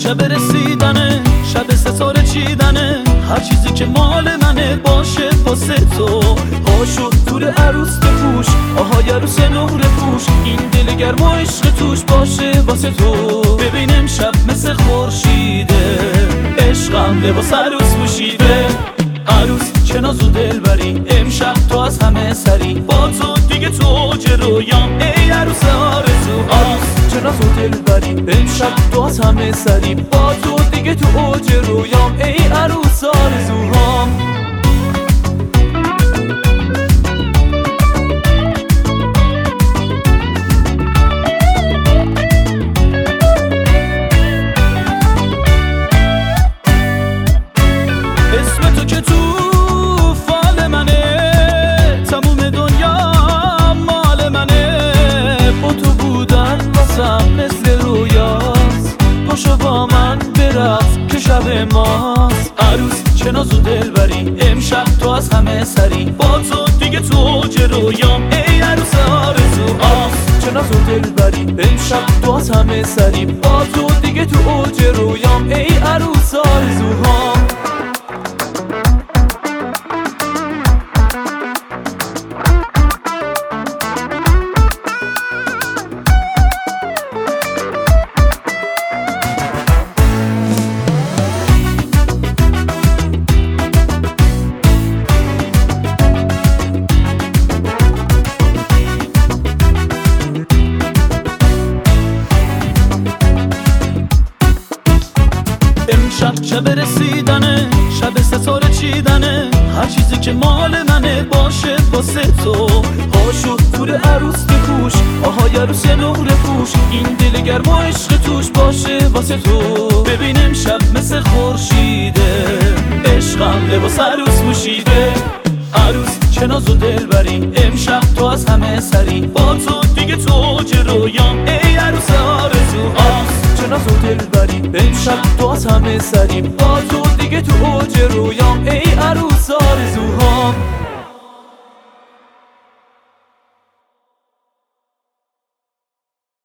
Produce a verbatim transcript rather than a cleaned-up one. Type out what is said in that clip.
شب رسیدنه، شب ستاره چیدنه، هر چیزی که مال منه باشه واسه تو. پاشو تور عروس بپوش، آهای عروس نور پوش، این دل گرم و عشق توش باشه واسه تو. ببین امشب مثل خورشیده، عشقم لباس عروس پوشیده. عروس چه ناز و دلبری، امشب تو از همه سری، با تو دیگه تو اوج رویام ای عروس آرزو. عروس چه ناز و دلبری، امشب تو از همه سری، با تو دیگه تو اوج رویام ای عروس آرزوهام. اسم تو که تو فال منه، تموم دنیا مال منه، با تو بودن واسم مثل رویاست. پاشو با من برقص که شب ماست. عروس چه ناز و دلبری، امشب تو از همه سری، با تو دیگه تو اوج رویام ای عروس آرزو. عروس چه ناز و دلبری، امشب تو از همه سری، با تو دیگه تو اوج رویام ای عروس آرزوهام. امشب شب رسیدنه، شب ستاره چیدنه، هر چیزی که مال منه باشه واسه تو. پاشو تور عروس بپوش، آهای عروس نور پوش، این دل گرم و عشق توش باشه واسه تو. ببین امشب مثل خورشیده، عشقم لباس عروس پوشیده. عروس چه ناز و دلبری، امشب تو از همه سری، با تو دیگه تو اوج رویام ای عروس آرزو. عروس چه ناز و دلبری، امشب تو از همه سری، با تو دیگه تو اوج رویام ای عروس آرزو.